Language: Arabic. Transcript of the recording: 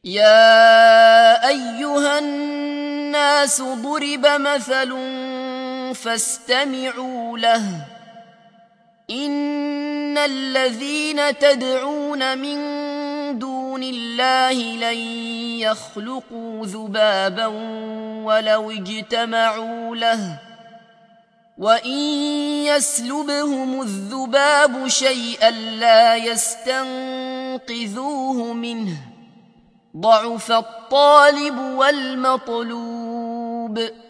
يا أيها الناس ضرب مثل فاستمعوا له إن الذين تدعون من دون الله لن يخلقوا ذبابا ولو اجتمعوا له وإن يسلبهم الذباب شيئا لا يستنقذوه منه ضعف الطالب والمطلوب